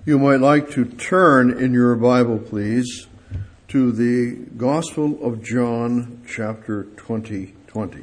You might like to turn in your Bible, please, to the Gospel of John, chapter 20.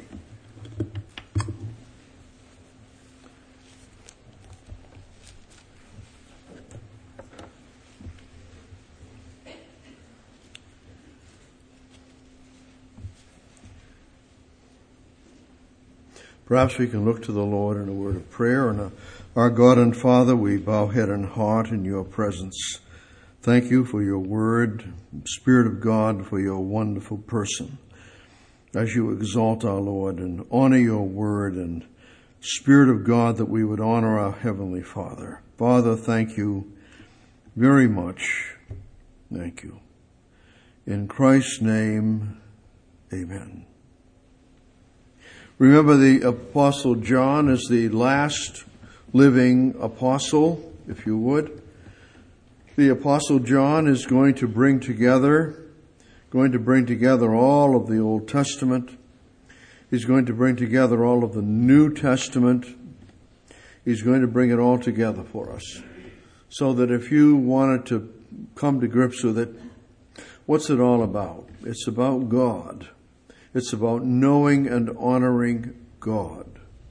Perhaps we can look to the Lord in a word of prayer. And our God and Father, we bow head and heart in your presence. Thank you for your word, Spirit of God, for your wonderful person. As you exalt our Lord and honor your word, and Spirit of God, that we would honor our Heavenly Father. Father, thank you very much. Thank you. In Christ's name, amen. Remember, the Apostle John is the last living apostle, if you would. The Apostle John is going to bring together all of the Old Testament. He's going to bring together all of the New Testament. He's going to bring it all together for us. So that if you wanted to come to grips with it, what's it all about? It's about God. It's about knowing and honoring God.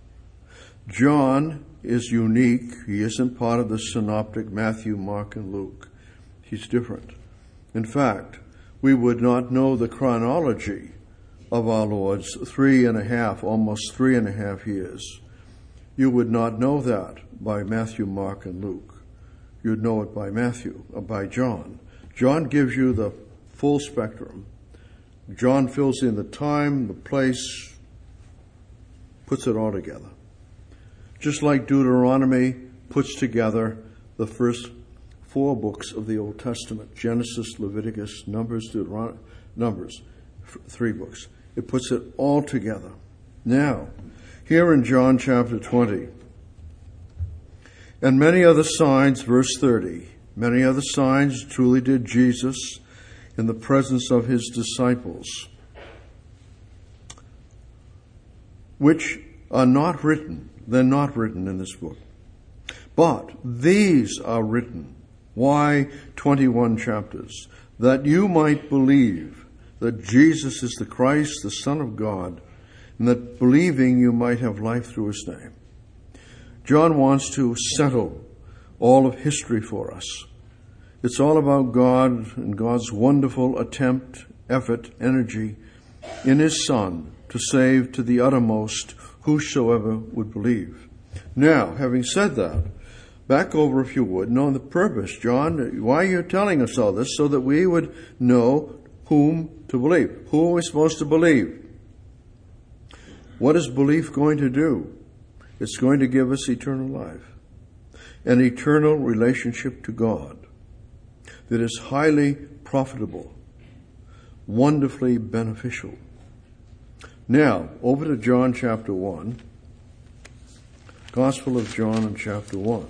John is unique. He isn't part of the synoptic Matthew, Mark, and Luke. He's different. In fact, we would not know the chronology of our Lord's almost 3.5 years. You would not know that by Matthew, Mark, and Luke. You'd know it by John. John gives you the full spectrum. John fills in the time, the place, puts it all together. Just like Deuteronomy puts together the first 4 books of the Old Testament, Genesis, Leviticus, Numbers, Deuteronomy, 3 books. It puts it all together. Now, here in John chapter 20, and many other signs, verse 30, many other signs truly did Jesus in the presence of his disciples, which are not written. They're not written in this book. But these are written. Why 21 chapters? That you might believe that Jesus is the Christ, the Son of God, and that believing you might have life through his name. John wants to settle all of history for us. It's all about God and God's wonderful effort, energy in his Son to save to the uttermost whosoever would believe. Now, having said that, back over if you would, know the purpose, John, why you're telling us all this, so that we would know whom to believe. Who are we supposed to believe? What is belief going to do? It's going to give us eternal life, an eternal relationship to God that is highly profitable, wonderfully beneficial. Now, over to John chapter 1. Gospel of John in chapter 1.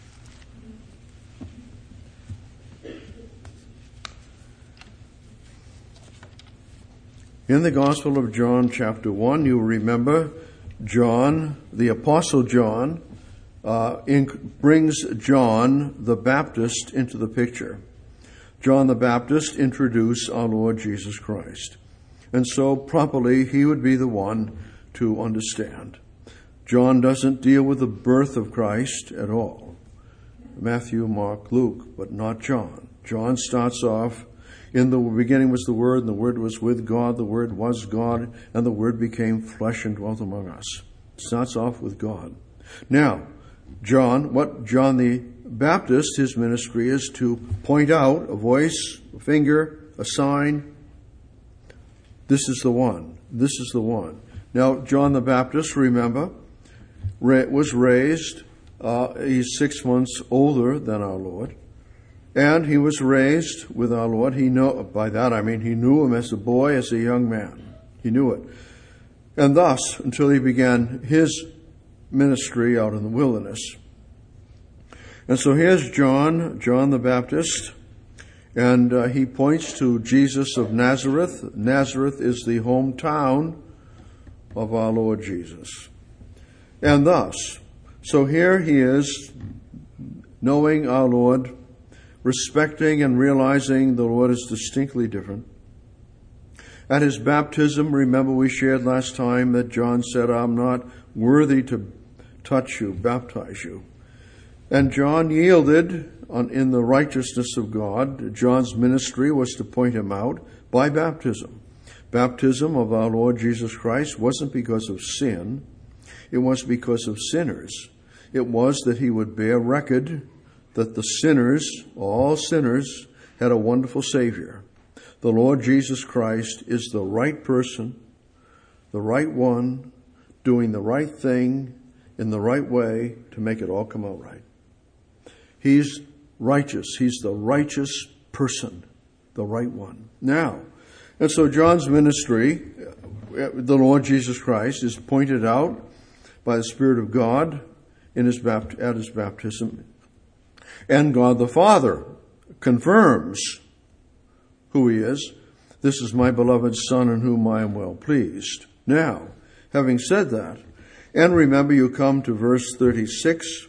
In the Gospel of John chapter 1, you remember John, the Apostle John, brings John the Baptist into the picture. John the Baptist introduced our Lord Jesus Christ. And so properly he would be the one to understand. John doesn't deal with the birth of Christ at all. Matthew, Mark, Luke, but not John. John starts off, in the beginning was the Word, and the Word was with God, the Word was God, and the Word became flesh and dwelt among us. Starts off with God. Now, John the Baptist, his ministry is to point out a voice, a finger, a sign. This is the one. This is the one. Now, John the Baptist, remember, was raised. He's 6 months older than our Lord. And he was raised with our Lord. By that I mean he knew him as a boy, as a young man. He knew it. And thus, until he began his ministry out in the wilderness. And so here's John the Baptist, and he points to Jesus of Nazareth. Nazareth is the hometown of our Lord Jesus. And thus, so here he is, knowing our Lord respecting and realizing the Lord is distinctly different. At his baptism, remember we shared last time that John said, I'm not worthy to touch you, baptize you. And John yielded in the righteousness of God. John's ministry was to point him out by baptism. Baptism of our Lord Jesus Christ wasn't because of sin. It was because of sinners. It was that he would bear record that the sinners, all sinners, had a wonderful Savior. The Lord Jesus Christ is the right person, the right one, doing the right thing in the right way to make it all come out right. He's righteous. He's the righteous person, the right one. Now, and so John's ministry, the Lord Jesus Christ, is pointed out by the Spirit of God at his baptism. And God the Father confirms who he is. This is my beloved Son in whom I am well pleased. Now, having said that, and remember you come to verse 36,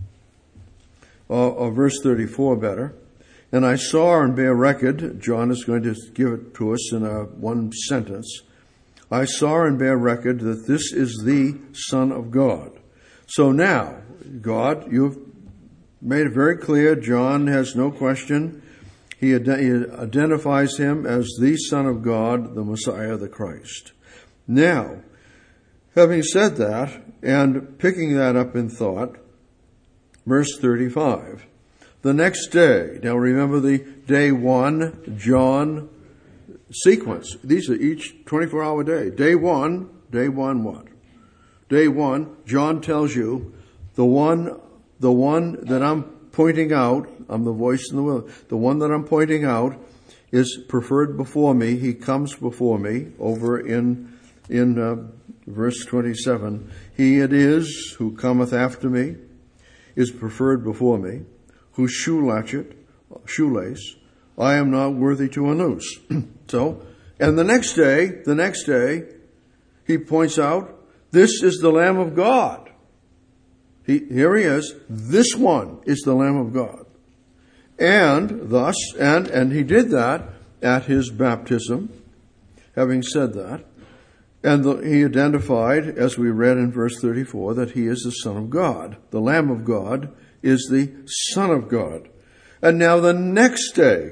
or verse 34 better. And I saw and bear record, John is going to give it to us in one sentence. I saw and bear record that this is the Son of God. So now, God, you've made it very clear. John has no question. He identifies him as the Son of God, the Messiah, the Christ. Now, having said that, and picking that up in thought, verse 35, the next day, now remember the day one, John sequence. These are each 24-hour day. Day one what? Day one, John tells you, the one that I'm pointing out, I'm the voice in the will, the one that I'm pointing out is preferred before me. He comes before me over in verse 27. He it is who cometh after me, is preferred before me, whose shoelace I am not worthy to unloose. So, and the next day, he points out, this is the Lamb of God. Here he is. This one is the Lamb of God. And thus, and he did that at his baptism. Having said that, and he identified, as we read in verse 34, that he is the Son of God. The Lamb of God is the Son of God. And now the next day,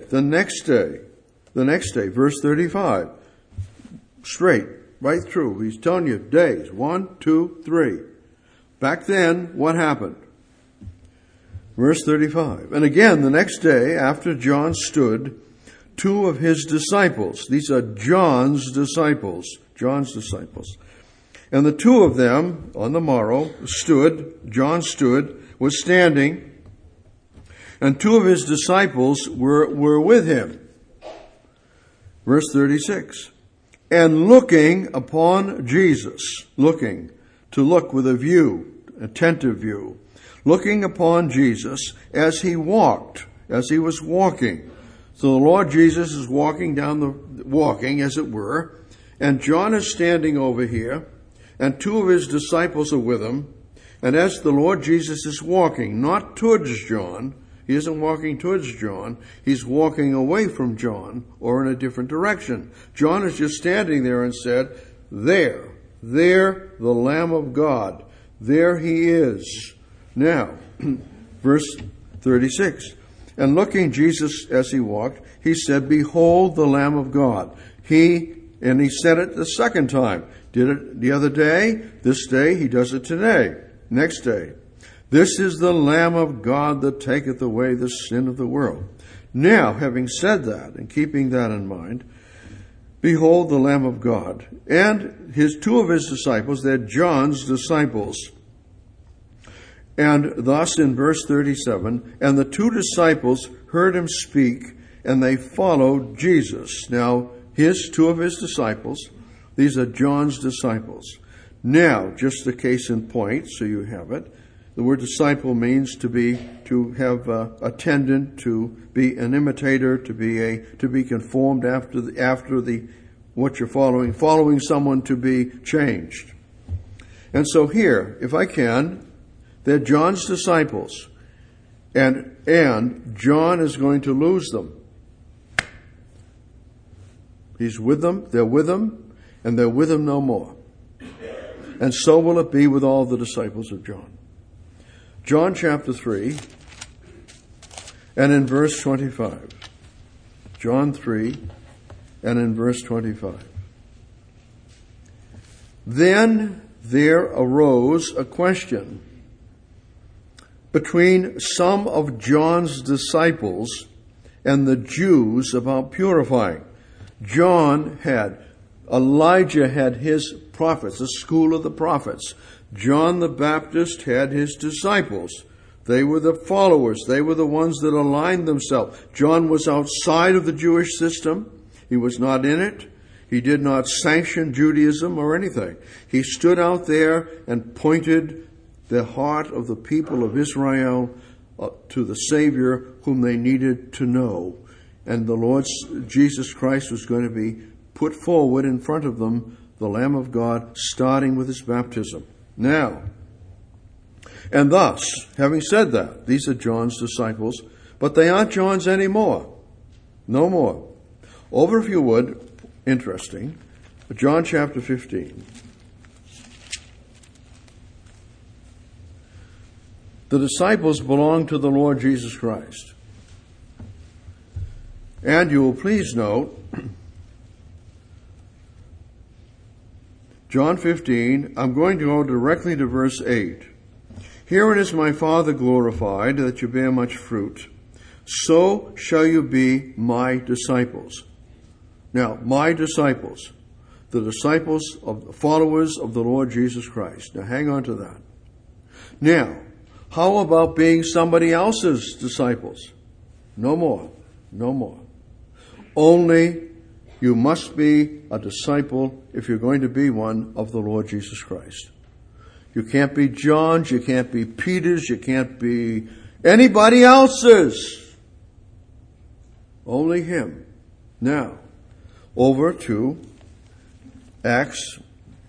verse 35, straight, right through. He's telling you days, 1, 2, 3. Back then, what happened? Verse 35. And again, the next day, after John stood, two of his disciples, these are John's disciples. And the two of them, on the morrow, John was standing, and two of his disciples were with him. Verse 36. And looking upon Jesus, look with a view, attentive view, looking upon Jesus as he was walking. So the Lord Jesus is walking, as it were, and John is standing over here, and two of his disciples are with him, and as the Lord Jesus is walking, not towards John, he isn't walking towards John, he's walking away from John, or in a different direction. John is just standing there and said, there, the Lamb of God, there he is. Now, verse 36, and looking Jesus as he walked, he said, behold the Lamb of God. And he said it the second time. Did it the other day, this day, he does it today. Next day. This is the Lamb of God that taketh away the sin of the world. Now, having said that, and keeping that in mind, behold the Lamb of God. And two of his disciples, they're John's disciples. And thus in verse 37, and the two disciples heard him speak, and they followed Jesus. Now, two of his disciples, these are John's disciples. Now, just a case in point, so you have it. The word disciple means to have attendant, to be an imitator, to be conformed after what you're following someone to be changed. And so here, if I can, they're John's disciples. And John is going to lose them. He's with them, they're with him, and they're with him no more. And so will it be with all the disciples of John. John chapter 3, and in verse 25. John 3, and in verse 25. Then there arose a question between some of John's disciples and the Jews about purifying. Elijah had his prophets, the school of the prophets. John the Baptist had his disciples. They were the followers. They were the ones that aligned themselves. John was outside of the Jewish system. He was not in it. He did not sanction Judaism or anything. He stood out there and pointed the heart of the people of Israel to the Savior whom they needed to know. And the Lord Jesus Christ was going to be put forward in front of them, the Lamb of God, starting with his baptism. Now, and thus, having said that, these are John's disciples, but they aren't John's anymore. No more. Over, if you would, interesting, John chapter 15. The disciples belong to the Lord Jesus Christ. And you will please note, John 15, I'm going to go directly to verse 8. Herein is my Father glorified, that you bear much fruit. So shall you be my disciples. Now, my disciples, the disciples of the followers of the Lord Jesus Christ. Now, hang on to that. Now, how about being somebody else's disciples? No more. No more. Only you must be a disciple, if you're going to be one, of the Lord Jesus Christ. You can't be John's, you can't be Peter's, you can't be anybody else's. Only him. Now, over to Acts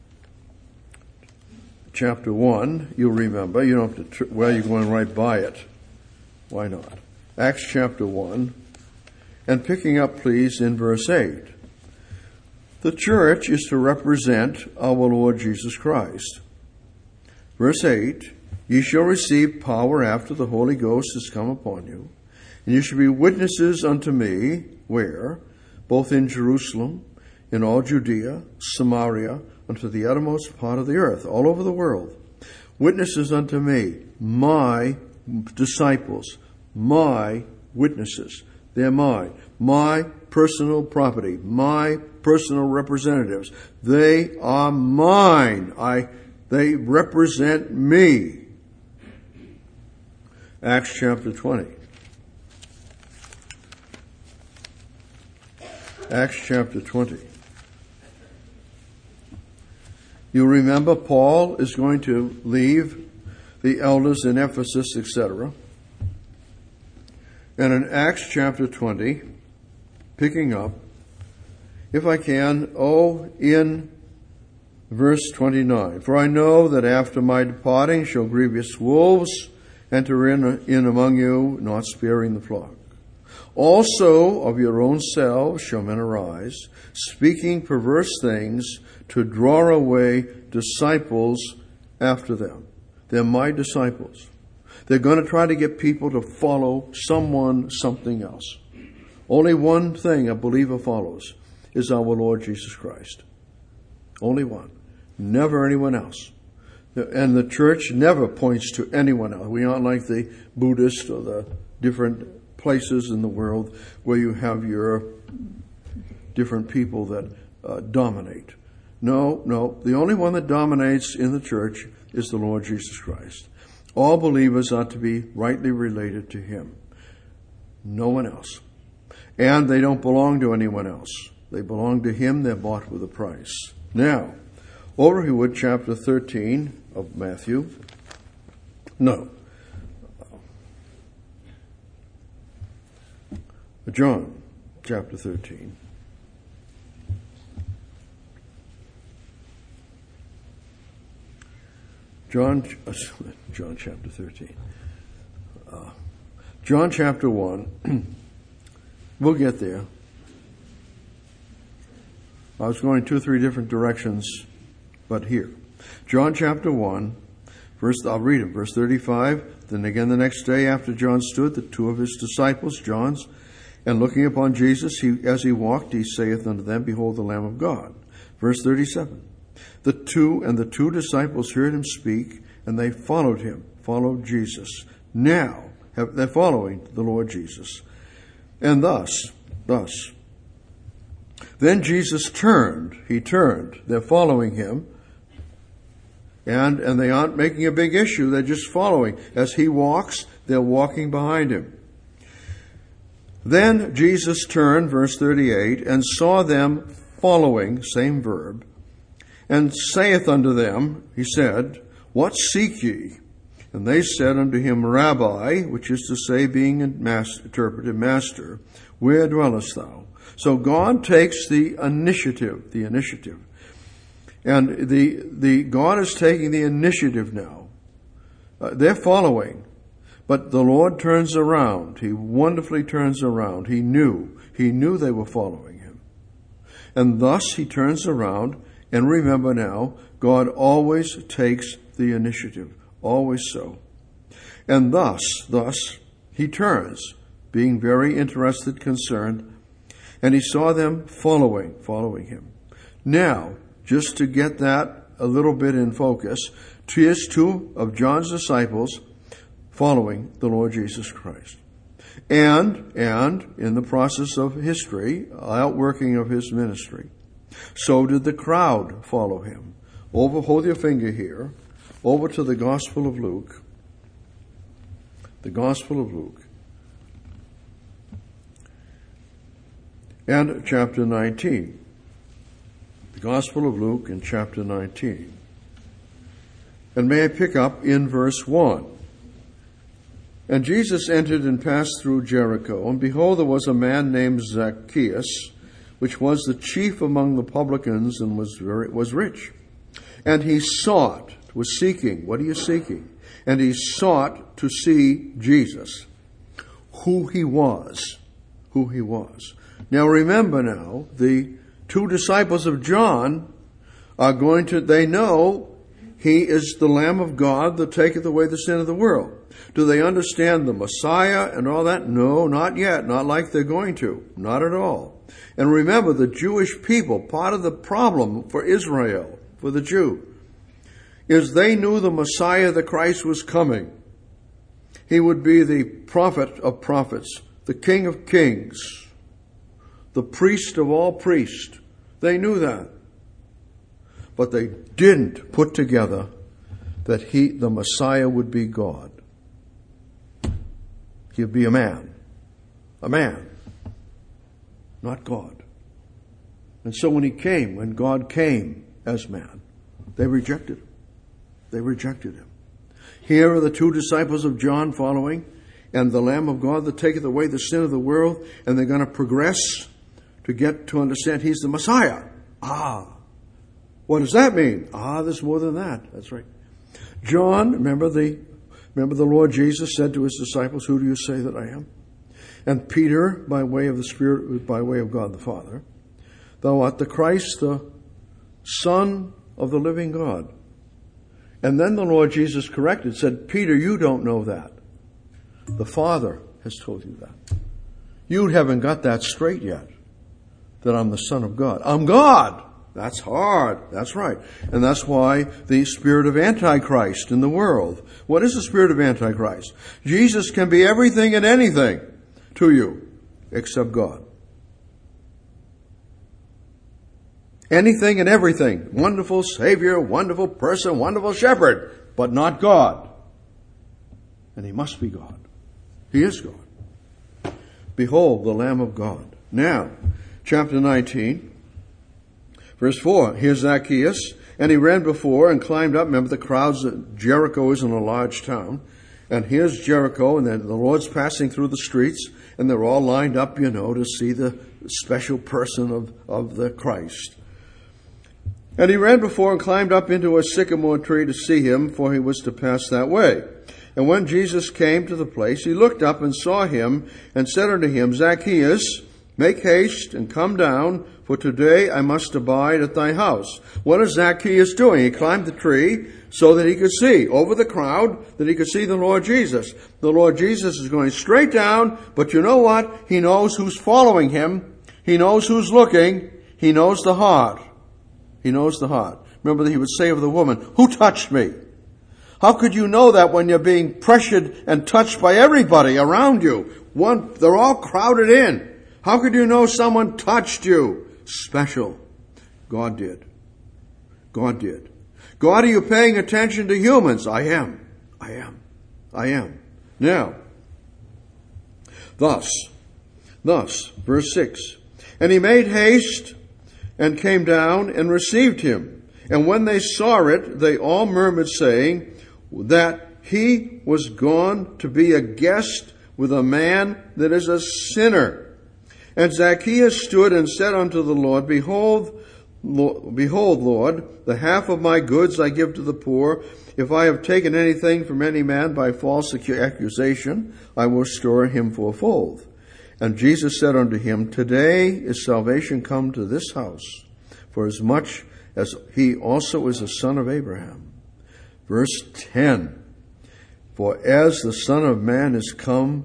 chapter 1. You'll remember. You don't have to, you're going right by it. Why not? Acts chapter 1. And picking up, please, in verse 8. The church is to represent our Lord Jesus Christ. Verse 8, ye shall receive power after the Holy Ghost is come upon you, and you shall be witnesses unto me, where? Both in Jerusalem, in all Judea, Samaria, unto the uttermost part of the earth, all over the world. Witnesses unto me, my disciples, my witnesses. They're mine. My personal property. My personal representatives. They are mine. They represent me. Acts chapter 20. Acts chapter 20. You remember Paul is going to leave the elders in Ephesus, etc. And in Acts chapter 20, picking up, if I can, in verse 29. For I know that after my departing shall grievous wolves enter in among you, not sparing the flock. Also of your own selves shall men arise, speaking perverse things, to draw away disciples after them. They're my disciples. They're going to try to get people to follow someone, something else. Only one thing a believer follows is our Lord Jesus Christ. Only one. Never anyone else. And the church never points to anyone else. We aren't like the Buddhists or the different places in the world where you have your different people that dominate. No. The only one that dominates in the church is the Lord Jesus Christ. All believers are to be rightly related to him. No one else. And they don't belong to anyone else. They belong to him. They're bought with a price. Now, over here, chapter 13 of Matthew. No. John, chapter 13. John chapter 13. John chapter 1. We'll get there. I was going 2 or 3 different directions, but here. John chapter 1, I'll read it, verse 35. Then again the next day after John stood, the 2 of his disciples, John's, and looking upon Jesus, as he walked, he saith unto them, Behold the Lamb of God. Verse 37. The 2 disciples heard him speak, and they followed Jesus. Now, they're following the Lord Jesus. And thus, then Jesus turned. He turned. They're following him. And they aren't making a big issue. They're just following. As he walks, they're walking behind him. Then Jesus turned, verse 38, and saw them following, same verb, and saith unto them, he said, What seek ye? And they said unto him, Rabbi, which is to say, being interpreted, Master, where dwellest thou? So God takes the initiative. And the God is taking the initiative now. They're following. But the Lord turns around. He wonderfully turns around. He knew they were following him. And thus he turns around. And remember now, God always takes the initiative. Always so. And thus, he turns, being very interested, concerned, and he saw them following him. Now, just to get that a little bit in focus, here's 2 of John's disciples following the Lord Jesus Christ. And in the process of history, outworking of his ministry, so did the crowd follow him. Hold your finger here, over to the Gospel of Luke. The Gospel of Luke. And chapter 19. The Gospel of Luke in chapter 19. And may I pick up in verse 1. And Jesus entered and passed through Jericho, and behold, there was a man named Zacchaeus, which was the chief among the publicans, and was rich. And he was seeking. What are you seeking? And he sought to see Jesus, who he was. Now remember now, the 2 disciples of John they know he is the Lamb of God that taketh away the sin of the world. Do they understand the Messiah and all that? No, not yet. Not like they're going to. Not at all. And remember, the Jewish people, part of the problem for Israel, for the Jew, is they knew the Messiah, the Christ, was coming. He would be the prophet of prophets, the King of kings, the priest of all priests. They knew that. But they didn't put together that the Messiah would be God. He'd be a man, not God. And so when God came as man, they rejected him. Here are the 2 disciples of John following, and the Lamb of God that taketh away the sin of the world, and they're going to progress to get to understand he's the Messiah. What does that mean? There's more than that. That's right. John, remember the Lord Jesus said to his disciples, Who do you say that I am? And Peter, by way of the Spirit, by way of God the Father, Thou art the Christ, the Son of the living God. And then the Lord Jesus corrected, said, Peter, you don't know that. The Father has told you that. You haven't got that straight yet, that I'm the Son of God. I'm God. That's hard. That's right. And that's why the spirit of Antichrist in the world. What is the spirit of Antichrist? Jesus can be everything and anything to you except God. Anything and everything. Wonderful Savior, wonderful person, wonderful shepherd, but not God. And he must be God. He is God. Behold, the Lamb of God. Now, chapter 19, verse 4. Here's Zacchaeus, and he ran before and climbed up. Remember the crowds, Jericho isn't a large town. And here's Jericho, and then the Lord's passing through the streets, and they're all lined up, to see the special person of the Christ. And he ran before and climbed up into a sycamore tree to see him, for he was to pass that way. And when Jesus came to the place, he looked up and saw him, and said unto him, Zacchaeus, make haste and come down, for today I must abide at thy house. What is Zacchaeus doing? He climbed the tree so that he could see over the crowd, that he could see the Lord Jesus. The Lord Jesus is going straight down, but you know what? He knows who's following him. He knows who's looking. He knows the heart. He knows the heart. Remember that he would say of the woman, who touched me? How could you know that when you're being pressured and touched by everybody around you? They're all crowded in. How could you know someone touched you? Special. God did. God did. God, are you paying attention to humans? I am. Now, thus, verse 6, and he made haste and came down and received him. And when they saw it, they all murmured, saying that he was gone to be a guest with a man that is a sinner. And Zacchaeus stood and said unto the Lord, Behold, Lord, the half of my goods I give to the poor. If I have taken anything from any man by false accusation, I will restore him fourfold. And Jesus said unto him, Today is salvation come to this house, for as much as he also is a son of Abraham. Verse 10, For the Son of Man is come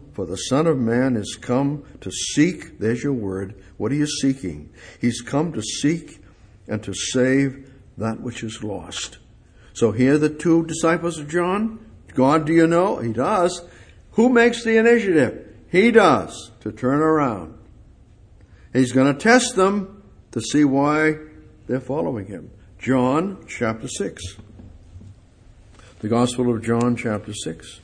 to seek, there's your word, what are you seeking? He's come to seek and to save that which is lost. So here are the two disciples of John. God, do you know? He does. Who makes the initiative? He does, to turn around. He's going to test them to see why they're following him. John chapter 6. The Gospel of John chapter 6.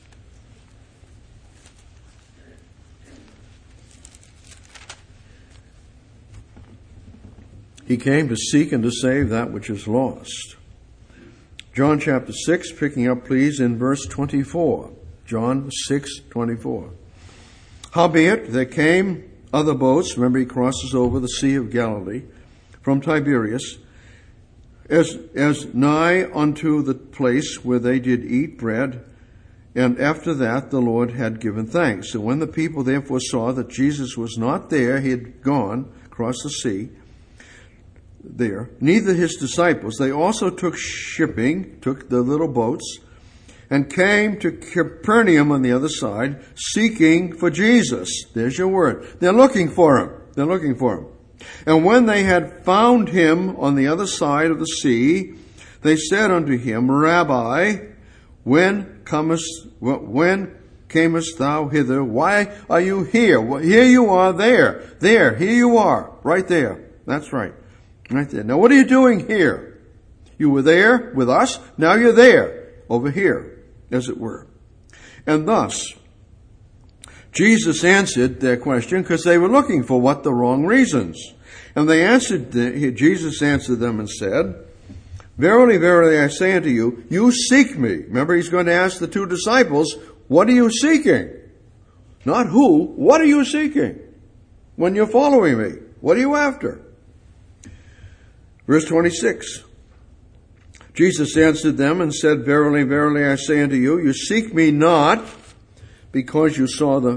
He came to seek and to save that which is lost. John chapter 6, picking up please in verse 24. John 6:24. Howbeit there came other boats, remember he crosses over the Sea of Galilee, from Tiberias, as nigh unto the place where they did eat bread, and after that the Lord had given thanks. And when the people therefore saw that Jesus was not there, he had gone across the sea, there, neither his disciples, they also took the little boats, and came to Capernaum on the other side, seeking for Jesus. There's your word. They're looking for him. And when they had found him on the other side of the sea, they said unto him, Rabbi, when camest thou hither? Why are you here? Well, here you are, here you are, right there. That's right. Right there. Now what are you doing here? You were there with us, now you're there, over here, as it were. And thus, Jesus answered their question because they were looking for the wrong reasons. And Jesus answered them and said, Verily, verily, I say unto you, you seek me. Remember, he's going to ask the two disciples, what are you seeking? Not who, what are you seeking? When you're following me, what are you after? Verse 26. Jesus answered them and said, Verily, verily, I say unto you, you seek me not because you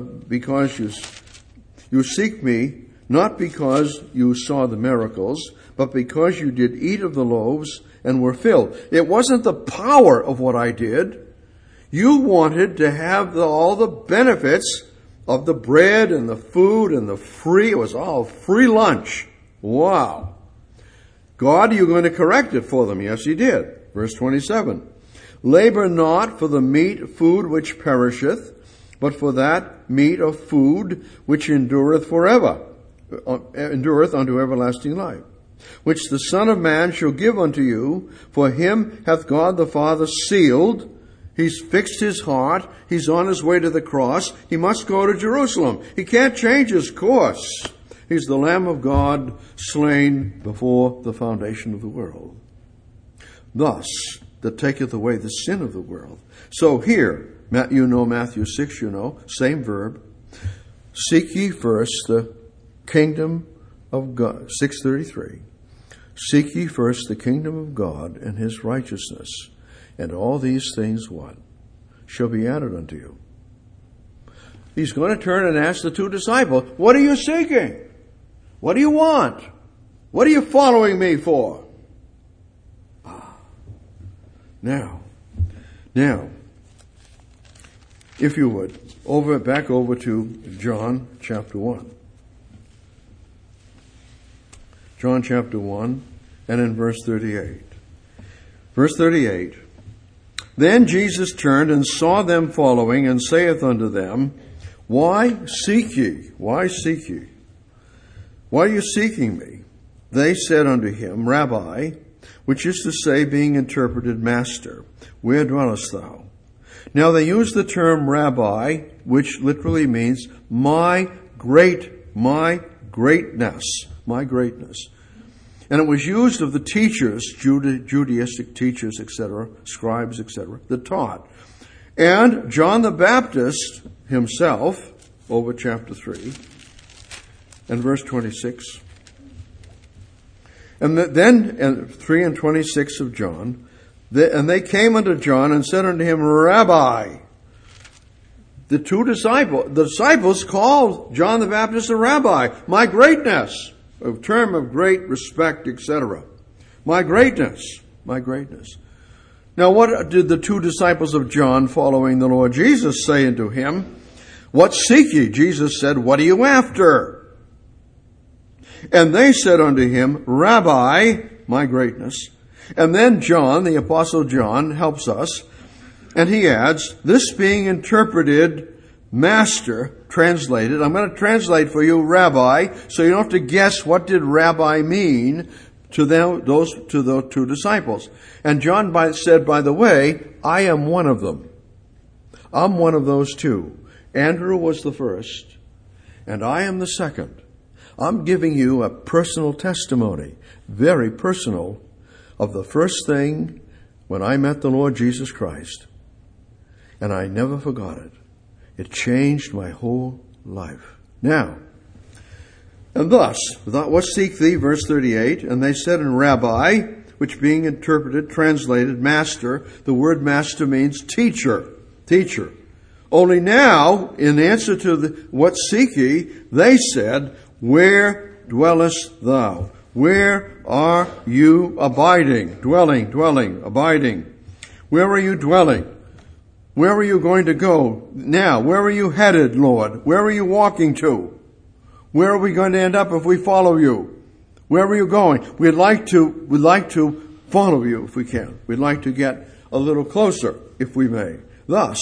seek me not because you saw the miracles, but because you did eat of the loaves and were filled. It wasn't the power of what I did. You wanted to have all the benefits of the bread and the food and it was all free lunch. Wow. God, you're going to correct it for them. Yes, he did. Verse 27. Labor not for the food which perisheth, but for that meat of food which endureth forever, endureth unto everlasting life, which the Son of Man shall give unto you. For him hath God the Father sealed. He's fixed his heart. He's on his way to the cross. He must go to Jerusalem. He can't change his course. He's the Lamb of God slain before the foundation of the world. Thus, that taketh away the sin of the world. So here, Matthew 6, same verb. Seek ye first the kingdom of God. 6:33. Seek ye first the kingdom of God and his righteousness. And all these things what? shall be added unto you. He's going to turn and ask the two disciples, what are you seeking? What do you want? What are you following me for? Now, if you would, back over to John chapter 1. John chapter 1 and in verse 38. Verse 38. Then Jesus turned and saw them following, and saith unto them, Why seek ye? Why seek ye? Why are you seeking me? They said unto him, Rabbi, which is to say, being interpreted, Master, where dwellest thou? Now they use the term rabbi, which literally means my greatness. And it was used of the teachers, Judaistic teachers, etc., scribes, etc., that taught. And John the Baptist himself, over chapter 3, and verse 26. And then, 3 and 26 of John, and they came unto John and said unto him, Rabbi. The disciples called John the Baptist a rabbi. My greatness, a term of great respect, etc. My greatness. Now what did the two disciples of John following the Lord Jesus say unto him? What seek ye? Jesus said, What are you after? And they said unto him, Rabbi, my greatness. And then John, the Apostle John, helps us, and he adds, this being interpreted, Master, translated. I'm going to translate for you, Rabbi, so you don't have to guess what did Rabbi mean to those two disciples. And John said, by the way, I am one of them. I'm one of those two. Andrew was the first, and I am the second. I'm giving you a personal testimony, very personal, of the first thing when I met the Lord Jesus Christ. And I never forgot it. It changed my whole life. Now, and thus, what seek thee, verse 38, and they said in Rabbi, which being interpreted, translated, Master, the word master means teacher. Only now, in answer to what seek ye, they said, Where dwellest thou? Where are you abiding? Dwelling, abiding. Where are you dwelling? Where are you going to go now? Where are you headed, Lord? Where are you walking to? Where are we going to end up if we follow you? Where are you going? We'd like to follow you if we can. We'd like to get a little closer if we may. Thus,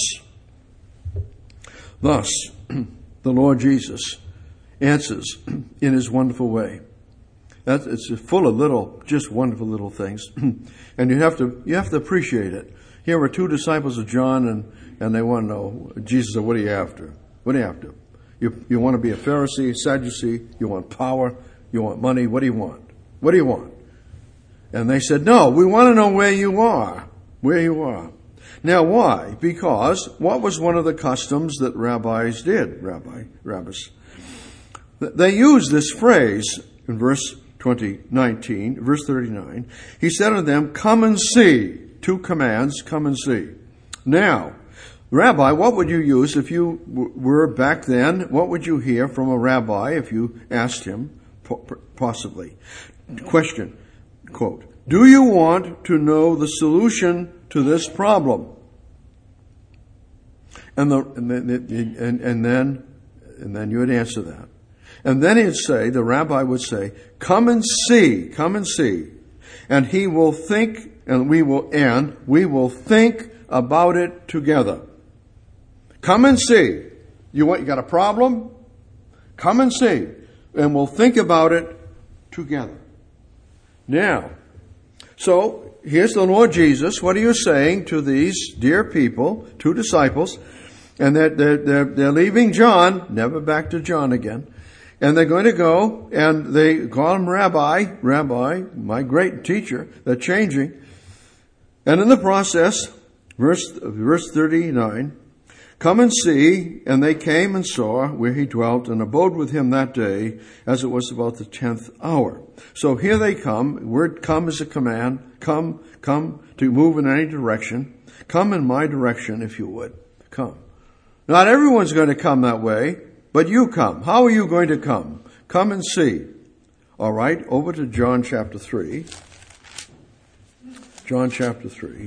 the Lord Jesus answers in his wonderful way. It's full of just wonderful little things. And you have to appreciate it. Here were two disciples of John and they want to know, Jesus said, what are you after? What are you after? You want to be a Pharisee, a Sadducee, you want power, you want money, what do you want? What do you want? And they said, no, we want to know where you are. Now why? Because what was one of the customs that rabbis did, rabbis? They used this phrase in verse 39. He said unto them, come and see. Two commands, come and see. Now, Rabbi, what would you use if you were back then? What would you hear from a rabbi if you asked him, possibly? Question, quote, do you want to know the solution to this problem? And then you would answer that. And then he'd say, the rabbi would say, come and see. And he will think, and we will think about it together. Come and see. You got a problem? Come and see. And we'll think about it together. Now, so here's the Lord Jesus. What are you saying to these dear people, two disciples? And they're leaving John, never back to John again. And they're going to go, and they call him Rabbi, my great teacher. They're changing. And in the process, verse 39, come and see, and they came and saw where he dwelt, and abode with him that day, as it was about the 10th hour. So here they come. Word come is a command. Come to move in any direction. Come in my direction, if you would. Come. Not everyone's going to come that way, but you come. How are you going to come? Come and see. All right, over to John chapter 3. John chapter 3.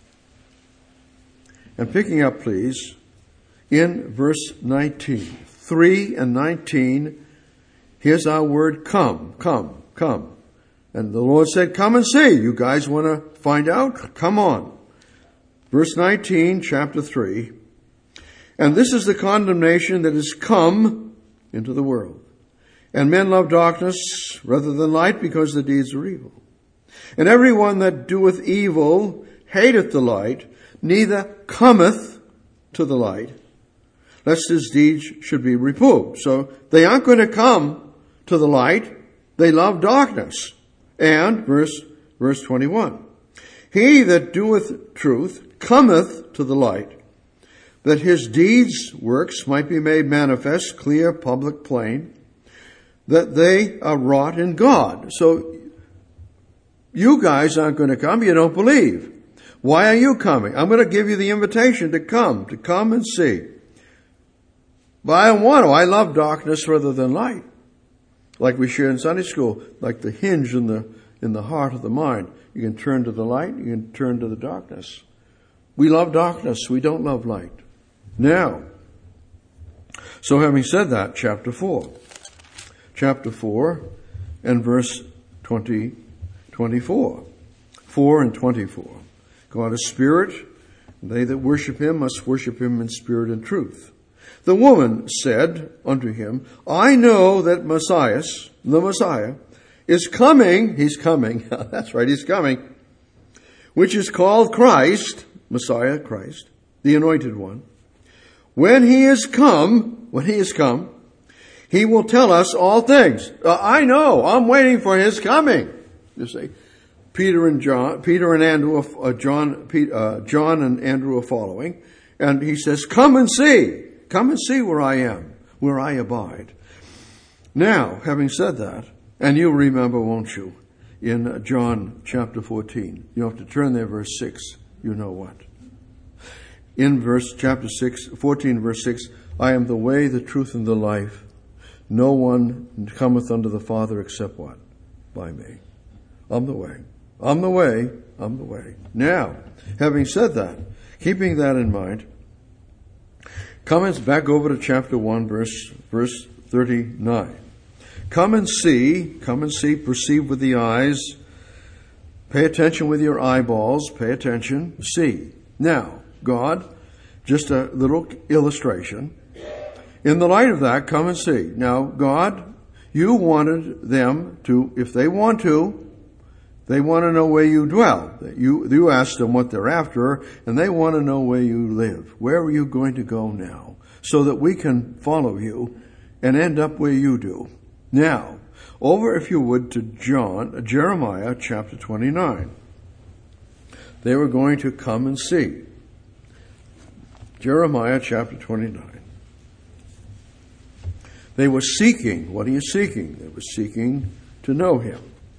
And picking up, please, in verse 19. 3 and 19, here's our word, come, come, come. And the Lord said, come and see. You guys want to find out? Come on. Verse 19, chapter 3. And this is the condemnation that is come into the world. And men love darkness rather than light, because the deeds are evil. And everyone that doeth evil hateth the light, neither cometh to the light, lest his deeds should be reproved. So they aren't going to come to the light. They love darkness. And verse 21. He that doeth truth cometh to the light, that his deeds, works, might be made manifest, clear, public, plain, that they are wrought in God. So you guys aren't going to come. You don't believe. Why are you coming? I'm going to give you the invitation to come and see. But I don't want to. I love darkness rather than light. Like we share in Sunday school, like the hinge in the heart of the mind. You can turn to the light, you can turn to the darkness. We love darkness. We don't love light. Now, so having said that, chapter 4 and verse 24. 4 and 24. God is spirit, and they that worship him must worship him in spirit and truth. The woman said unto him, I know that the Messiah, is coming. He's coming. That's right, he's coming. Which is called Christ, Messiah, Christ, the anointed one. When he is come, he will tell us all things. I know, I'm waiting for his coming. You see, Peter and Andrew, John and Andrew are following, and he says, come and see where I am, where I abide. Now, having said that, and you remember, won't you, in John chapter 14, you have to turn there, verse 6, you know what. In chapter 14, verse 6, I am the way, the truth, and the life. No one cometh unto the Father except what? By me. I'm the way. I'm the way. I'm the way. Now, having said that, keeping that in mind, comments back over to chapter 1, verse 39. Come and see, perceive with the eyes, pay attention with your eyeballs, pay attention, see. Now, God, just a little illustration. In the light of that, come and see. Now, God, you wanted them to, if they want to know where you dwell. You asked them what they're after, and they want to know where you live. Where are you going to go now? So that we can follow you and end up where you do. Now, over, if you would, to Jeremiah chapter 29. They were going to come and see. Jeremiah chapter 29. They were seeking. What are you seeking? They were seeking to know him.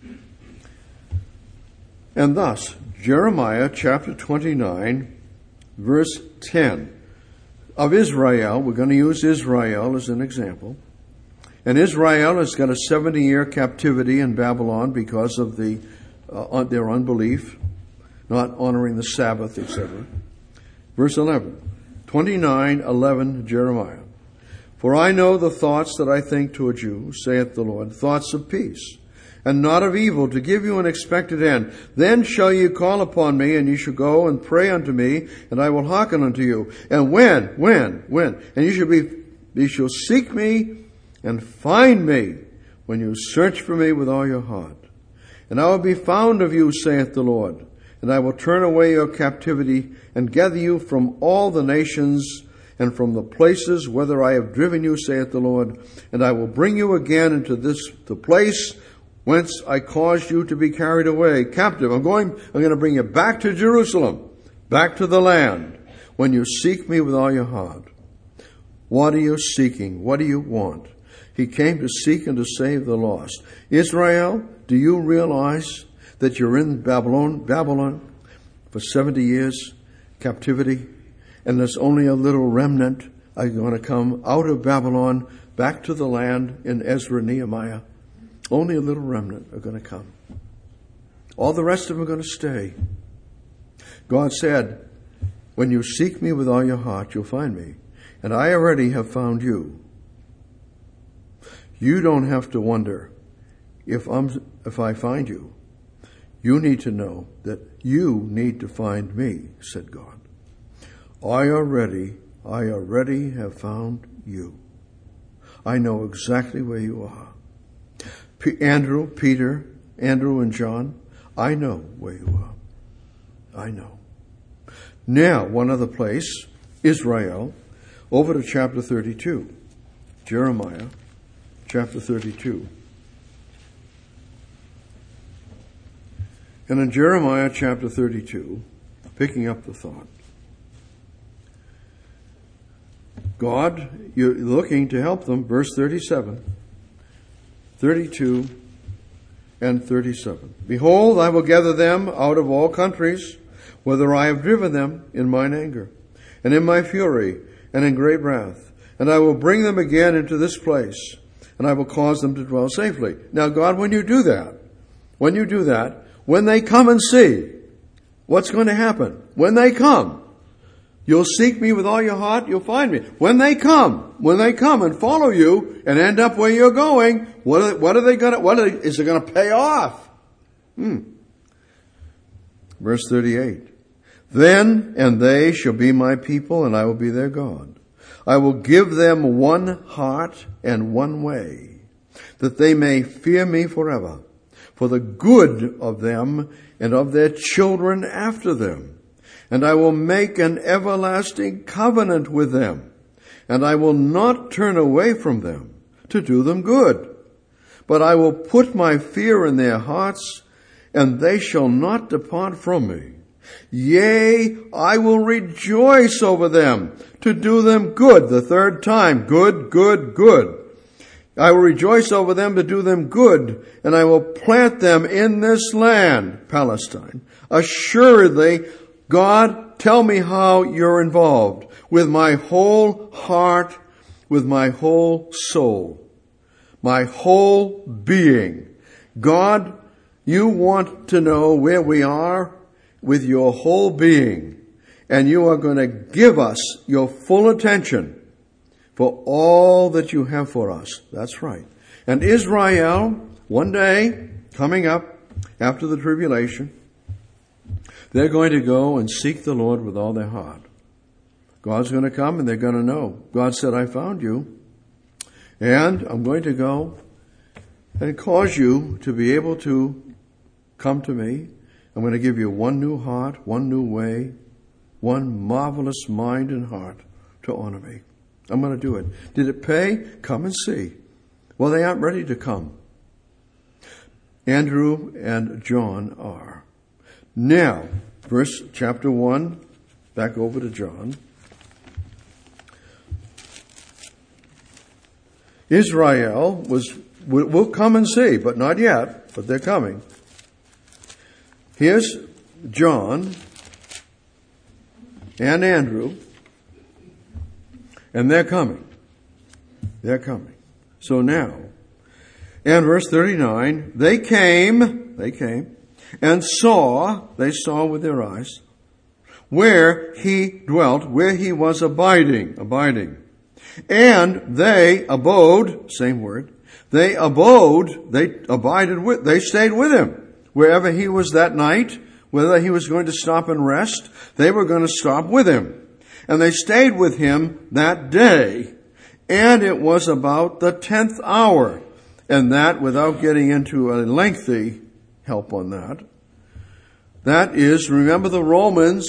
And thus, Jeremiah chapter 29, verse 10 of Israel. We're going to use Israel as an example. And Israel has got a 70-year captivity in Babylon because of their unbelief, not honoring the Sabbath, etc. Verse 11, 29:11, Jeremiah. For I know the thoughts that I think toward you, saith the Lord, thoughts of peace, and not of evil, to give you an expected end. Then shall ye call upon me, and ye shall go and pray unto me, and I will hearken unto you. And when? And ye shall seek me and find me, when you search for me with all your heart. And I will be found of you, saith the Lord, and I will turn away your captivity, and gather you from all the nations, and from the places whither I have driven you, saith the Lord, and I will bring you again into the place whence I caused you to be carried away captive. I'm going to bring you back to Jerusalem, back to the land, when you seek me with all your heart. What are you seeking? What do you want? He came to seek and to save the lost. Israel, do you realize that you're in Babylon for 70 years captivity? And there's only a little remnant are going to come out of Babylon back to the land in Ezra and Nehemiah. Only a little remnant are going to come. All the rest of them are going to stay. God said, when you seek me with all your heart, you'll find me. And I already have found you. You don't have to wonder if I find you. You need to know that you need to find me, said God. I already have found you. I know exactly where you are. Andrew, Peter, Andrew and John, I know where you are. I know. Now, one other place, Israel, over to chapter 32. Jeremiah, chapter 32. And in Jeremiah chapter 32, picking up the thought, God, you're looking to help them, verse 37, 32, and 37. Behold, I will gather them out of all countries, whither I have driven them in mine anger, and in my fury, and in great wrath. And I will bring them again into this place, and I will cause them to dwell safely. Now, God, when you do that, when they come and see, what's going to happen? When they come, you'll seek me with all your heart, you'll find me. When they come and follow you and end up where you're going, is it going to pay off? Verse 38. Then, and they shall be my people, and I will be their God. I will give them one heart and one way, that they may fear me forever, for the good of them and of their children after them. And I will make an everlasting covenant with them, and I will not turn away from them to do them good. But I will put my fear in their hearts, and they shall not depart from me. Yea, I will rejoice over them to do them good. The third time, good, good, good. I will rejoice over them to do them good, and I will plant them in this land, Palestine. Assuredly, God, tell me how you're involved. With my whole heart, with my whole soul, my whole being. God, you want to know where we are with your whole being, and you are going to give us your full attention for all that you have for us. That's right. And Israel, one day, coming up after the tribulation, they're going to go and seek the Lord with all their heart. God's going to come and they're going to know. God said, I found you, and I'm going to go and cause you to be able to come to me. I'm going to give you one new heart, one new way, one marvelous mind and heart to honor me. I'm going to do it. Did it pay? Come and see. Well, they aren't ready to come. Andrew and John are. Now, chapter 1, back over to John. Israel will come and see, but not yet, but they're coming. Here's John and Andrew, and they're coming. They're coming. So now, and verse 39, they came, and they saw with their eyes, where he dwelt, where he was abiding. And they abode, same word, they stayed with him. Wherever he was that night, whether he was going to stop and rest, they were going to stop with him. And they stayed with him that day. And it was about the 10th hour. And that, without getting into a lengthy help on that, that is, remember the Romans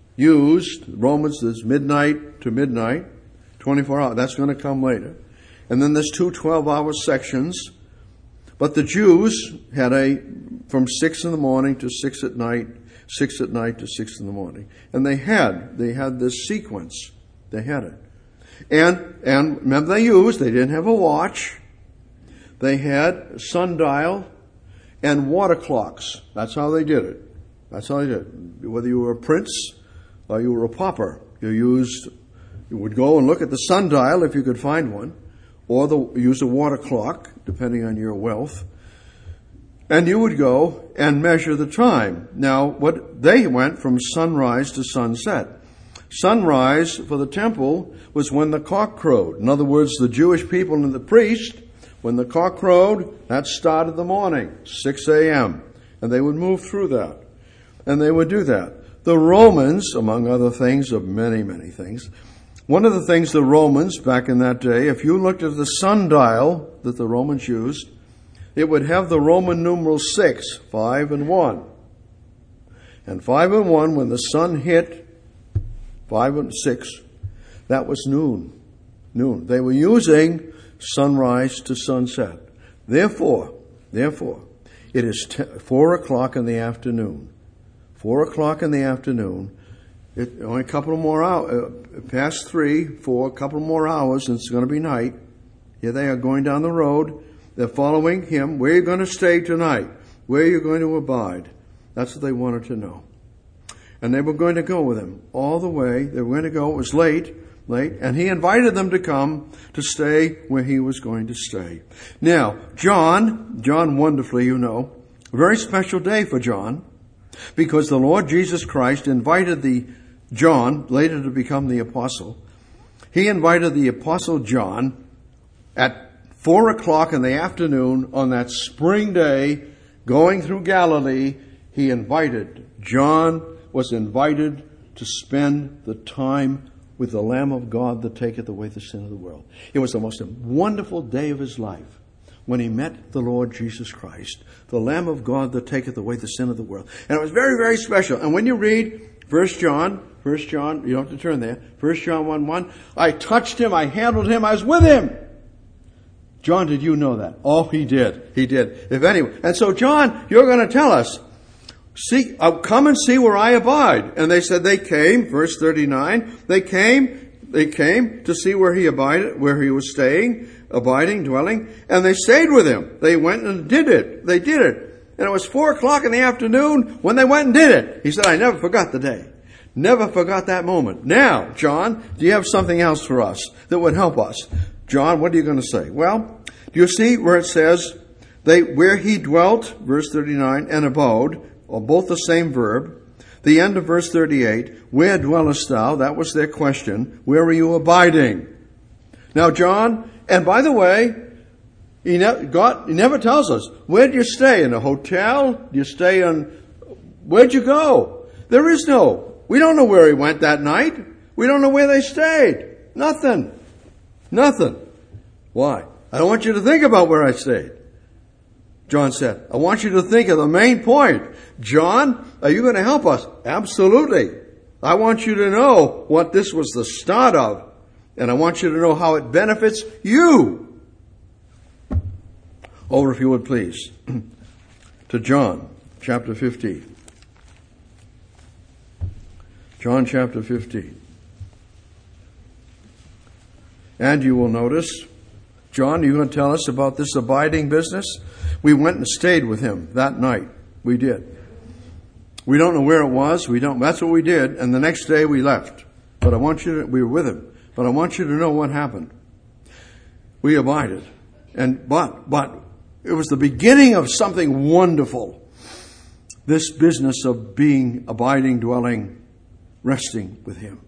is midnight to midnight, 24 hours. That's going to come later. And then there's two 12-hour sections. But the Jews had from 6 in the morning to 6 at night, 6 at night to 6 in the morning. And they had this sequence. They had it. And remember they didn't have a watch. They had sundial and water clocks. That's how they did it. Whether you were a prince or you were a pauper, You would go and look at the sundial if you could find one, or use a water clock, depending on your wealth. And you would go and measure the time. Now, they went from sunrise to sunset. Sunrise for the temple was when the cock crowed. In other words, the Jewish people and the priest, when the cock crowed, that started the morning, 6 a.m. And they would move through that. And they would do that. The Romans, among other things, of many, many things, one of the things the Romans back in that day, if you looked at the sundial that the Romans used, it would have the Roman numeral 6, 5 and 1. And 5 and 1, when the sun hit 5 and 6, that was noon. Noon. They were using sunrise to sunset. Therefore, it is 4 o'clock in the afternoon. 4 o'clock in the afternoon. Only a couple more hours, past 3, 4, a couple more hours, and it's going to be night. Here they are going down the road. They're following him. Where are you going to stay tonight? Where are you going to abide? That's what they wanted to know. And they were going to go with him all the way. They were going to go. It was late, and he invited them to come to stay where he was going to stay. Now, John wonderfully, a very special day for John, because the Lord Jesus Christ invited John, later to become the apostle, he invited the apostle John at 4 o'clock in the afternoon on that spring day going through Galilee. John was invited to spend the time with the Lamb of God that taketh away the sin of the world. It was the most wonderful day of his life when he met the Lord Jesus Christ, the Lamb of God that taketh away the sin of the world. And it was very, very special. And when you read 1 John, you don't have to turn there, 1 John 1:1, I touched him, I handled him, I was with him. John, did you know that? Oh, he did. He did. If anyone. And so, John, you're going to tell us, come and see where I abide. And they said they came, verse 39, they came to see where he abided, where he was staying, abiding, dwelling, and they stayed with him. They went and did it. They did it. And it was 4 o'clock in the afternoon when they went and did it. He said, I never forgot the day. Never forgot that moment. Now, John, do you have something else for us that would help us? John, what are you going to say? Well, do you see where it says, where he dwelt, verse 39, and abode, or both the same verb. The end of verse 38, where dwellest thou? That was their question. Where are you abiding? Now, John, and by the way, he never tells us, where'd you stay? In a hotel? Do you stay where'd you go? We don't know where he went that night. We don't know where they stayed. Nothing. Why? I don't want you to think about where I stayed. John said, I want you to think of the main point. John, are you going to help us? Absolutely. I want you to know what this was the start of. And I want you to know how it benefits you. Over, if you would please, to John chapter 15. John chapter 15. And you will notice, John, you're going to tell us about this abiding business? We went and stayed with him that night. We did. We don't know where it was. That's what we did. And the next day we left. But we were with him. But I want you to know what happened. We abided. But it was the beginning of something wonderful. This business of being, abiding, dwelling, resting with him.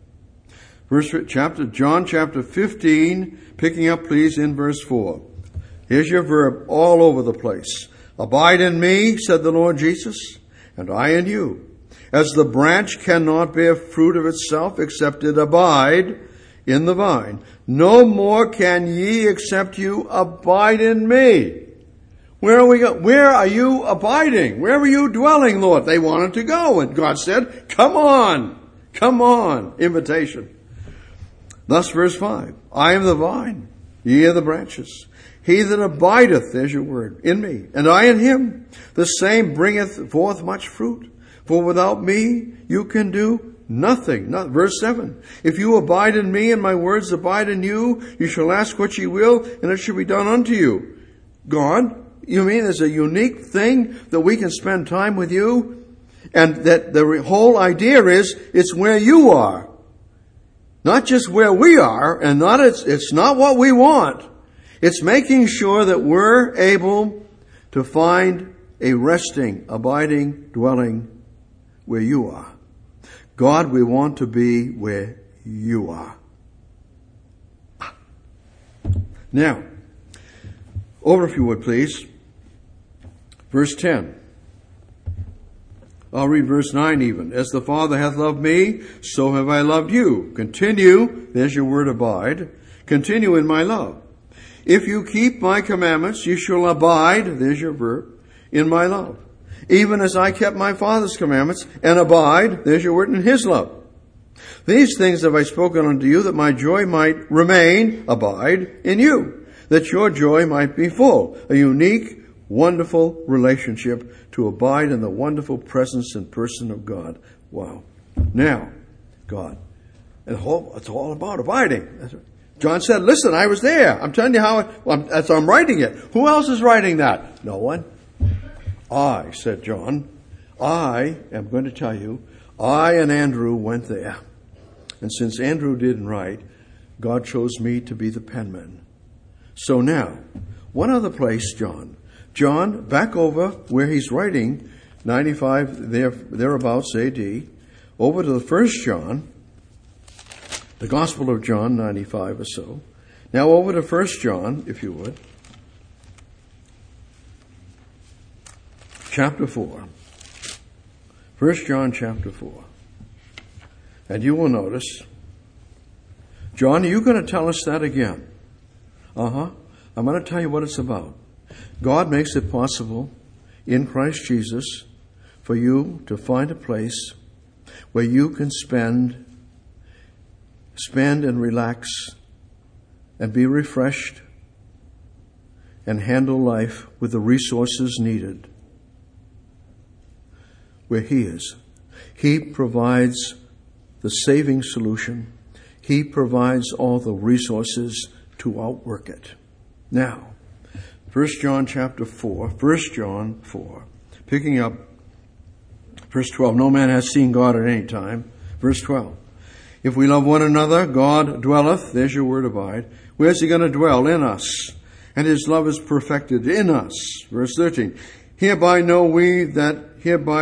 John chapter 15, picking up please in verse 4. Here's your verb all over the place. Abide in me, said the Lord Jesus, and I in you. As the branch cannot bear fruit of itself except it abide in the vine, no more can ye except you abide in me. Where are you abiding? Where are you dwelling, Lord? They wanted to go, and God said, come on, invitation. Thus, verse 5, I am the vine, ye are the branches. He that abideth, there's your word, in me, and I in him, the same bringeth forth much fruit. For without me you can do nothing. Verse 7, if you abide in me and my words abide in you, you shall ask what ye will, and it shall be done unto you. God, you mean there's a unique thing that we can spend time with you? And that the whole idea is, it's where you are. Not just where we are, and it's not what we want. It's making sure that we're able to find a resting, abiding, dwelling where you are. God, we want to be where you are. Now, over if you would please. Verse 10. I'll read verse 9 even. As the Father hath loved me, so have I loved you. Continue, there's your word abide. Continue in my love. If you keep my commandments, you shall abide, there's your verb, in my love. Even as I kept my Father's commandments and abide, there's your word, in his love. These things have I spoken unto you, that my joy might remain, abide, in you, that your joy might be full. A unique, wonderful relationship to abide in the wonderful presence and person of God. Wow. Now, God. And it's all about abiding. John said, listen, I was there. I'm telling you how, as I'm writing it. Who else is writing that? No one. I, said John, I am going to tell you, I and Andrew went there. And since Andrew didn't write, God chose me to be the penman. So now, one other place, John, back over where he's writing, 95, thereabouts AD, over to the first John, the Gospel of John, 95 or so. Now over to 1 John, if you would. Chapter 4. 1 John chapter 4. And you will notice, John, are you going to tell us that again? I'm going to tell you what it's about. God makes it possible in Christ Jesus for you to find a place where you can spend and relax and be refreshed and handle life with the resources needed where he is. He provides the saving solution. He provides all the resources to outwork it. Now, 1 John chapter 4, 1 John 4, picking up verse 12. No man has seen God at any time. Verse 12. If we love one another, God dwelleth, there's your word abide. Where's he going to dwell? In us. And his love is perfected in us. Verse 13. Hereby know we that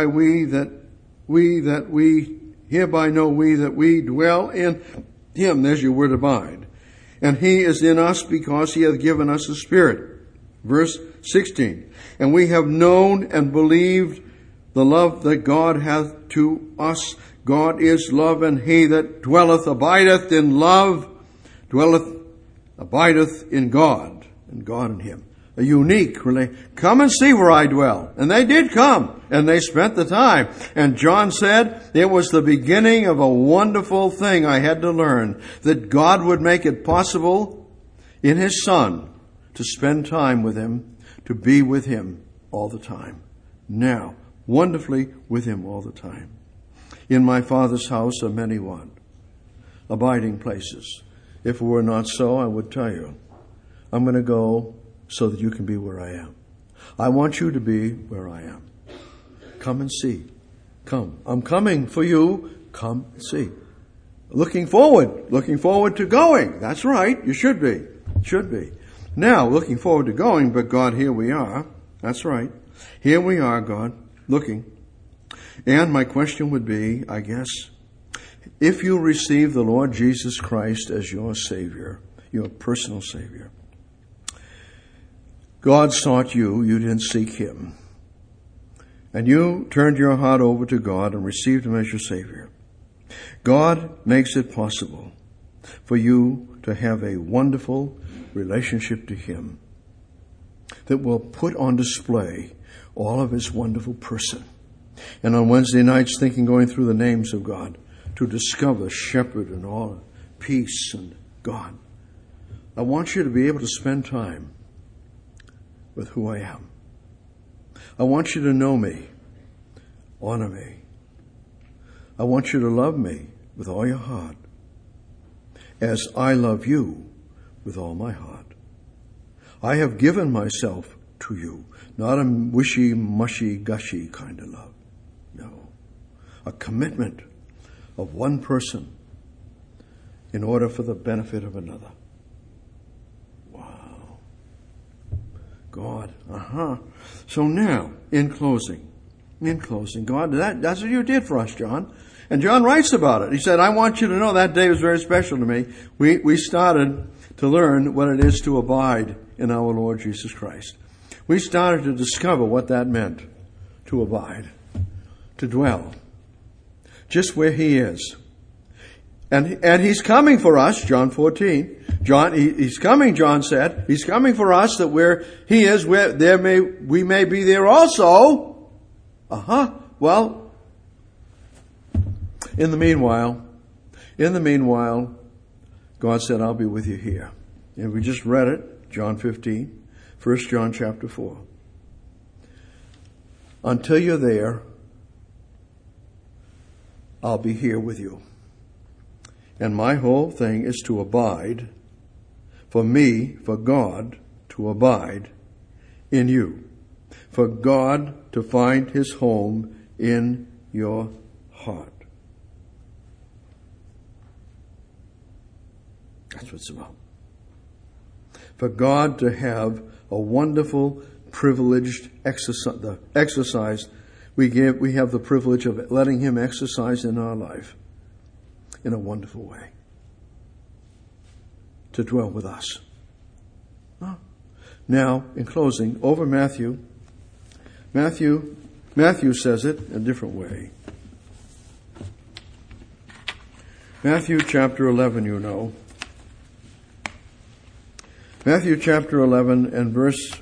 we dwell in him. There's your word abide. And he is in us because he hath given us a spirit. Verse 16. And we have known and believed the love that God hath to us. God is love, and he that dwelleth, abideth in love, abideth in God, and God in him. A unique relation. Come and see where I dwell. And they did come, and they spent the time. And John said, it was the beginning of a wonderful thing I had to learn, that God would make it possible in his Son to spend time with him, to be with him all the time. Now, wonderfully with him all the time. In my Father's house are many abiding places. If it were not so, I would tell you, I'm going to go so that you can be where I am. I want you to be where I am. Come and see. Come. I'm coming for you. Come and see. Looking forward to going. That's right. You should be. Should be. Now, looking forward to going, but God, here we are. That's right. Here we are, God, looking. And my question would be, I guess, if you receive the Lord Jesus Christ as your Savior, your personal Savior, God sought you, you didn't seek him. And you turned your heart over to God and received him as your Savior. God makes it possible for you to have a wonderful relationship to him that will put on display all of his wonderful person. And on Wednesday nights, going through the names of God to discover shepherd and all peace and God. I want you to be able to spend time with who I am. I want you to know me, honor me. I want you to love me with all your heart as I love you with all my heart. I have given myself to you, not a wishy-mushy, gushy kind of love. No. A commitment of one person in order for the benefit of another. Wow. God. So now, in closing, God, that's what you did for us, John. And John writes about it. He said, I want you to know that day was very special to me. We started to learn what it is to abide in our Lord Jesus Christ. We started to discover what that meant, to abide, to dwell, just where He is. And He's coming for us, John 14. He's coming, John said. He's coming for us that where He is, we may be there also. Well, in the meanwhile, God said, I'll be with you here. And we just read it, John 15, 1 John chapter 4. Until you're there, I'll be here with you. And my whole thing is to abide, for me, for God to abide in you. For God to find His home in your heart. That's what it's about. For God to have a wonderful, privileged exercise. We have the privilege of letting Him exercise in our life in a wonderful way. To dwell with us. Now, in closing, over Matthew says it a different way. Matthew chapter 11, you know. Matthew chapter 11 and verse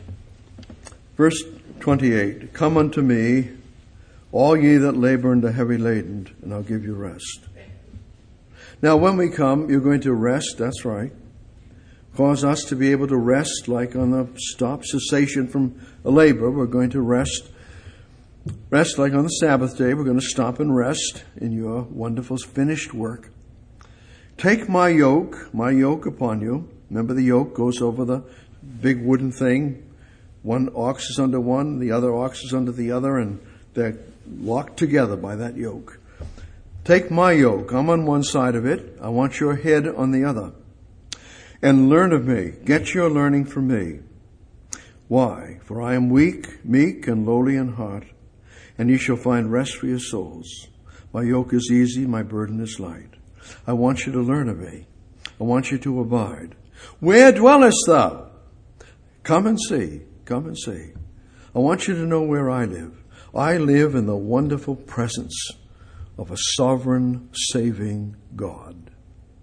28. Come unto me, all ye that labor and are heavy laden, and I'll give you rest. Now when we come, you're going to rest, that's right. Cause us to be able to rest like on the cessation from a labor. We're going to rest like on the Sabbath day. We're going to stop and rest in your wonderful finished work. Take my yoke upon you. Remember, the yoke goes over the big wooden thing. One ox is under one, the other ox is under the other, and they're locked together by that yoke. Take my yoke. I'm on one side of it. I want your head on the other. And learn of me. Get your learning from me. Why? For I am weak, meek, and lowly in heart, and ye shall find rest for your souls. My yoke is easy, my burden is light. I want you to learn of me. I want you to abide. Where dwellest thou? Come and see. Come and see. I want you to know where I live. I live in the wonderful presence of a sovereign, saving God.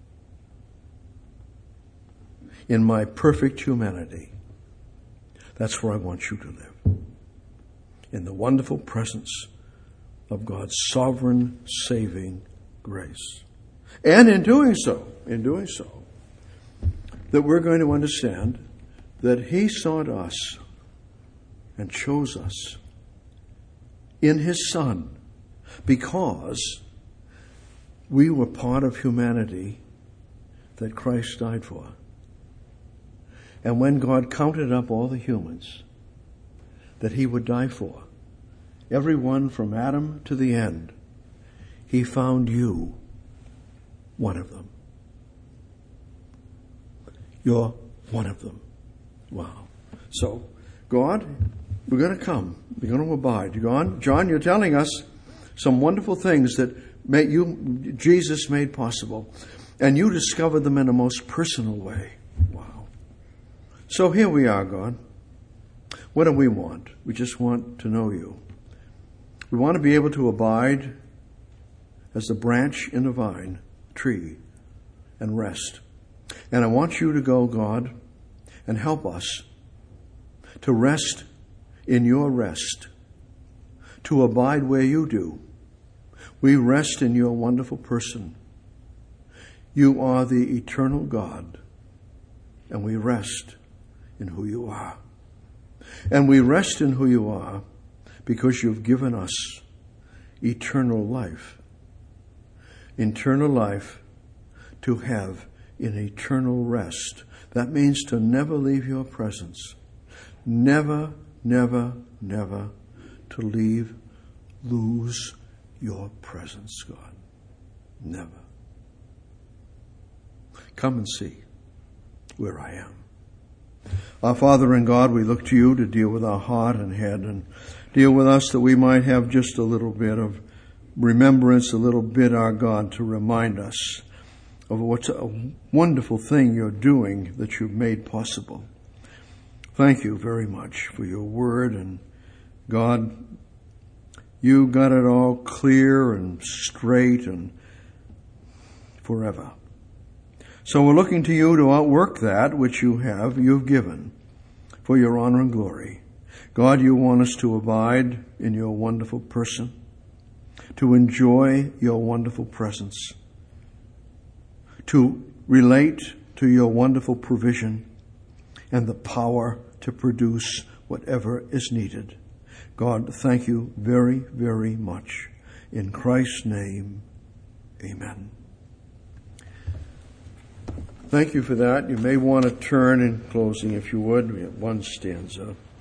In my perfect humanity. That's where I want you to live. In the wonderful presence of God's sovereign, saving grace. And in doing so, that we're going to understand that He sought us and chose us in His Son because we were part of humanity that Christ died for. And when God counted up all the humans that He would die for, everyone from Adam to the end, He found you one of them. You're one of them. Wow. So, God, we're going to come. We're going to abide. John, you're telling us some wonderful things that Jesus made possible. And you discovered them in a most personal way. Wow. So here we are, God. What do we want? We just want to know you. We want to be able to abide as the branch in a vine tree and rest. And I want you to go, God, and help us to rest in your rest, to abide where you do. We rest in your wonderful person. You are the eternal God, and we rest in who you are. And we rest in who you are because you've given us eternal life. Eternal life to have in eternal rest. That means to never leave your presence. Never, never, never to lose your presence, God. Never. Come and see where I am. Our Father and God, we look to you to deal with our heart and head and deal with us that we might have just a little bit of remembrance, a little bit, our God, to remind us of what's a wonderful thing you're doing that you've made possible. Thank you very much for your word. And God, you got it all clear and straight and forever. So we're looking to you to outwork that which you've given for your honor and glory. God, you want us to abide in your wonderful person, to enjoy your wonderful presence, to relate to your wonderful provision and the power to produce whatever is needed. God, thank you very, very much. In Christ's name, amen. Thank you for that. You may want to turn in closing, if you would. We have one stanza.